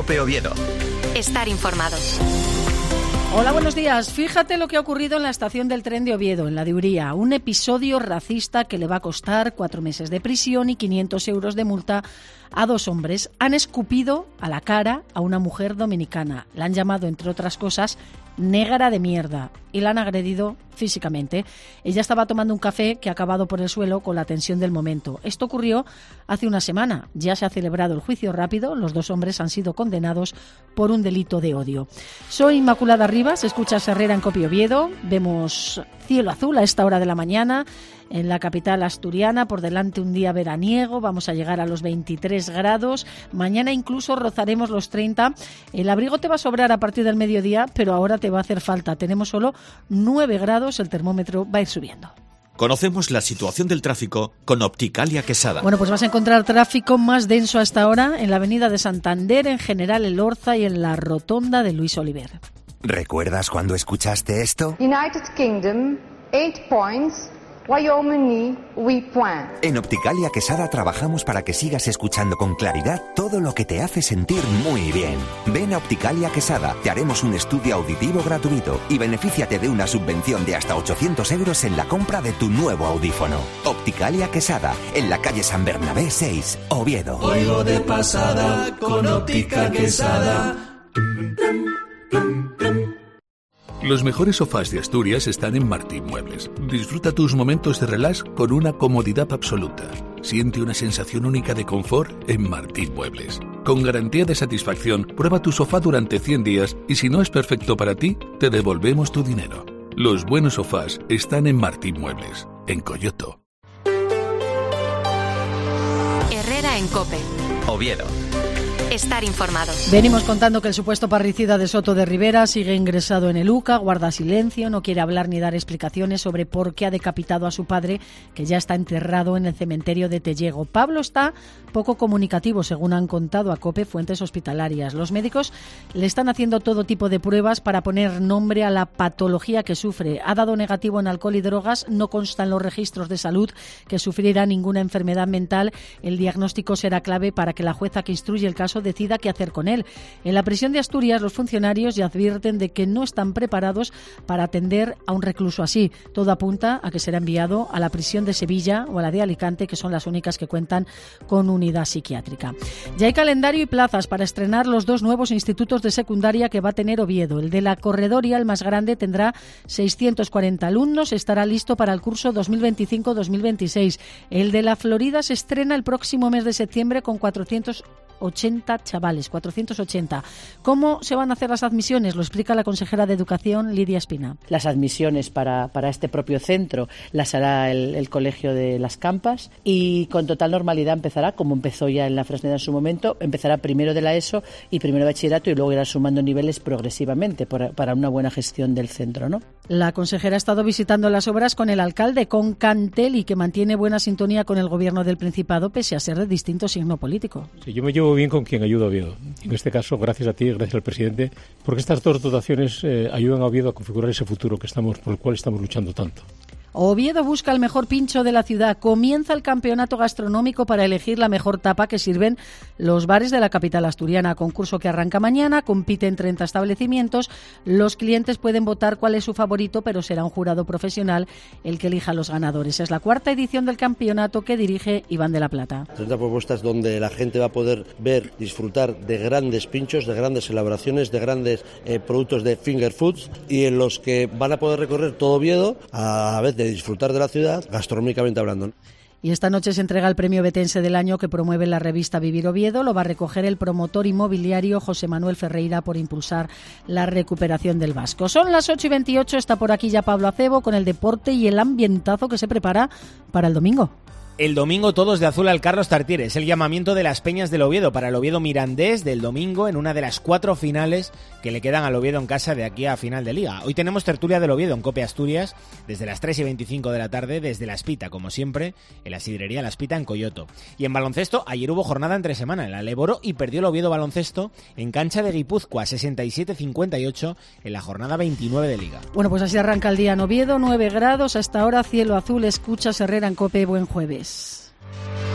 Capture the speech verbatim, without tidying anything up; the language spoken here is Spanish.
COPE Oviedo. Estar informado. Hola, buenos días. Fíjate lo que ha ocurrido en la estación del tren de Oviedo, en la de Uría. Un episodio racista que le va a costar cuatro meses de prisión y quinientos euros de multa a dos hombres. Han escupido a la cara a una mujer dominicana. La han llamado, entre otras cosas, negra de mierda, y la han agredido físicamente. Ella estaba tomando un café que ha acabado por el suelo con la tensión del momento. Esto ocurrió hace una semana. Ya se ha celebrado el juicio rápido. Los dos hombres han sido condenados por un delito de odio. Soy Inmaculada Rivas, escuchas Herrera en COPE Oviedo. Vemos cielo azul a esta hora de la mañana en la capital asturiana, por delante un día veraniego, vamos a llegar a los veintitrés grados, mañana incluso rozaremos los treinta. El abrigo te va a sobrar a partir del mediodía, pero ahora te va a hacer falta. Tenemos solo nueve grados, el termómetro va a ir subiendo. Conocemos la situación del tráfico con Opticalia Quesada. Bueno, pues vas a encontrar tráfico más denso a esta hora en la avenida de Santander, en General Elorza y en la rotonda de Luis Oliver. ¿Recuerdas cuando escuchaste esto? United Kingdom, eight points. Wyoming, we point. En Opticalia Quesada trabajamos para que sigas escuchando con claridad todo lo que te hace sentir muy bien. Ven a Opticalia Quesada, te haremos un estudio auditivo gratuito y benefíciate de una subvención de hasta ochocientos euros en la compra de tu nuevo audífono. Opticalia Quesada, en la calle San Bernabé seis, Oviedo. Oigo de pasada con Óptica Quesada. Los mejores sofás de Asturias están en Martín Muebles. Disfruta tus momentos de relax con una comodidad absoluta. Siente una sensación única de confort en Martín Muebles. Con garantía de satisfacción, prueba tu sofá durante cien días y si no es perfecto para ti, te devolvemos tu dinero. Los buenos sofás están en Martín Muebles, en Coyoto. Herrera en COPE Oviedo. Estar informado. Venimos contando que el supuesto parricida de Soto de Ribera sigue ingresado en el U C A, guarda silencio, no quiere hablar ni dar explicaciones sobre por qué ha decapitado a su padre, que ya está enterrado en el cementerio de Tellego. Pablo está poco comunicativo, según han contado a COPE fuentes hospitalarias. Los médicos le están haciendo todo tipo de pruebas para poner nombre a la patología que sufre. Ha dado negativo en alcohol y drogas, no consta en los registros de salud que sufriera ninguna enfermedad mental. El diagnóstico será clave para que la jueza que instruye el caso decida qué hacer con él. En la prisión de Asturias, los funcionarios ya advierten de que no están preparados para atender a un recluso así. Todo apunta a que será enviado a la prisión de Sevilla o a la de Alicante, que son las únicas que cuentan con unidad psiquiátrica. Ya hay calendario y plazas para estrenar los dos nuevos institutos de secundaria que va a tener Oviedo. El de la Corredoria, el más grande, tendrá seiscientos cuarenta alumnos, estará listo para el curso dos mil veinticinco dos mil veintiséis. El de la Florida se estrena el próximo mes de septiembre con cuatrocientos ochenta chavales, cuatrocientos ochenta. ¿Cómo se van a hacer las admisiones? Lo explica la consejera de Educación, Lidia Espina. Las admisiones para, para este propio centro las hará el, el Colegio de las Campas y con total normalidad empezará, como empezó ya en la Fresneda en su momento, empezará primero de la ESO y primero de bachillerato y luego irá sumando niveles progresivamente para, para una buena gestión del centro, ¿no? La consejera ha estado visitando las obras con el alcalde, con Cantelli, que mantiene buena sintonía con el gobierno del Principado pese a ser de distinto signo político. Sí, yo me llevo bien con quien ayuda a Oviedo. En este caso, gracias a ti, gracias al presidente, porque estas dos dotaciones eh, ayudan a Oviedo a configurar ese futuro que estamos, por el cual estamos luchando tanto. Oviedo busca el mejor pincho de la ciudad. Comienza el campeonato gastronómico para elegir la mejor tapa que sirven los bares de la capital asturiana. Concurso que arranca mañana, compiten treinta establecimientos. Los clientes pueden votar cuál es su favorito, pero será un jurado profesional el que elija a los ganadores. Es la cuarta edición del campeonato que dirige Iván de la Plata. treinta propuestas donde la gente va a poder ver, disfrutar de grandes pinchos, de grandes elaboraciones, de grandes eh, productos de finger foods y en los que van a poder recorrer todo Oviedo a la vez de disfrutar de la ciudad, gastronómicamente hablando. Y esta noche se entrega el premio Betense del año que promueve la revista Vivir Oviedo. Lo va a recoger el promotor inmobiliario José Manuel Ferreira por impulsar la recuperación del Vasco. Son las ocho y veintiocho, está por aquí ya Pablo Acebo con el deporte y el ambientazo que se prepara para el domingo. El domingo todos de azul al Carlos Tartiere. Es el llamamiento de las Peñas del Oviedo para el Oviedo Mirandés del domingo en una de las cuatro finales que le quedan al Oviedo en casa de aquí a final de Liga. Hoy tenemos tertulia del Oviedo en COPE Asturias desde las tres y veinticinco de la tarde desde La Espita, como siempre, en la sidrería La Espita en Coyoto. Y en baloncesto, ayer hubo jornada entre semana en la Leboro y perdió el Oviedo Baloncesto en cancha de Guipúzcoa sesenta y siete cincuenta y ocho en la jornada veintinueve de Liga. Bueno, pues así arranca el día en Oviedo, nueve grados, hasta ahora cielo azul, escuchas Herrera en COPE, buen jueves.